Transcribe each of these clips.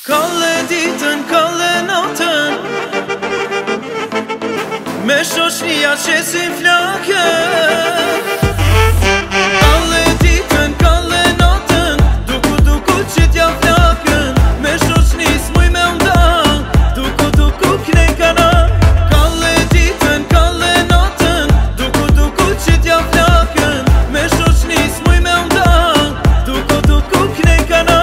Kalle ditën, kalle natën, me shoshnia qesin flakën. Kalle ditën, kalle natën, duku që t'ja flakën, me shoshnis muj me mda, duku knej kana. Kalle ditën, kalle natën, duku që t'ja flakën, me shoshnis muj me mda, duku knej kana.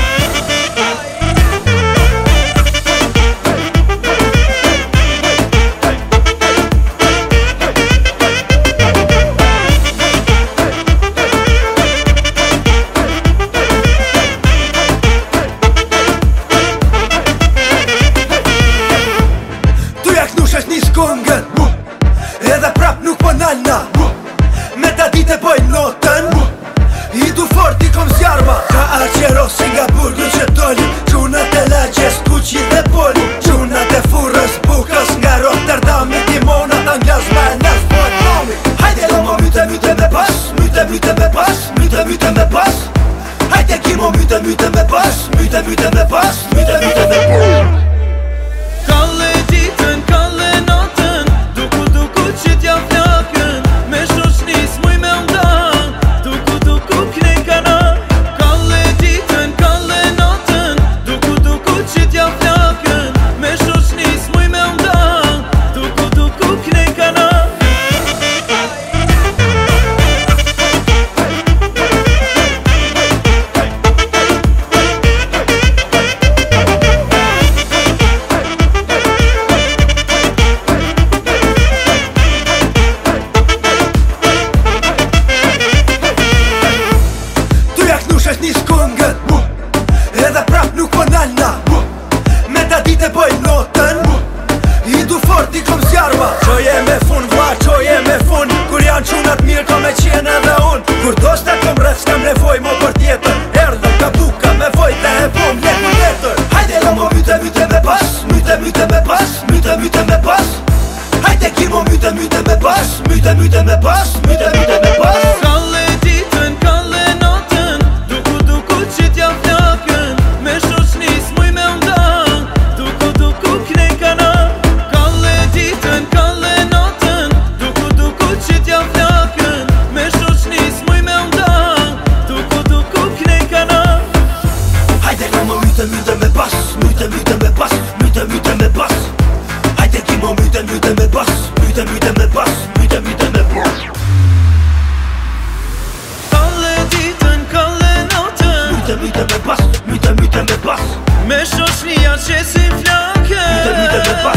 Kongën, edhe prap nuk po nalna, me ta dite bojnë notën, i du fort i kom zjarma. Ka Arqero, Singapur, ju që doli, qunat e lagjes, kuqi dhe poli, qunat e furës, bukës, nga Rotterdami, timonat, anglas, me nas, pojt nomi. Hajde lomo myte me pas, myte me pas, myte me pas. Hajde kimo myte me pas, myte me pas, myte me pas. Kalle ditën, kalle natën, duku që t'ja flakën, me shoshnis muj me mda, duku knej kana. Kalle ditën, kalle natën, duku që t'ja flakën, me shoshnis muj me mda, duku knej kana. Nis kongën, edhe prap nuk po nalna, me ta dite bojnë notën, i du fort i kom zjarma. Qoje me fun, vla, qoje me fun, kur janë qunat mirë ko me qenë edhe unë. Kur dosta kom rrët s'kam nevoj mo për tjetër, erdhëm ka buka me vojt e bom leku letër. Hajde lomo myte me pas, myte me pas, myte me pas. Hajde kimo myte me pas, myte me pas, myte me pas. Kalle ditën, kalle natën, duku që t'ja flakën, me shoshnis muj me mda, duku knej kana. Kalle ditën, kalle natën, duku që t'ja flakën, me shoshnis muj me mda, duku knej kana. Hajde lomo myte me pas, myte me pas, myte me pas. Hajde kimo myte me pas, myte me pas, myte me pas. Kalle ditën, kalle natën, Myte me pas, myte me pas. me shoshnia qesin flakën. Myte me pas.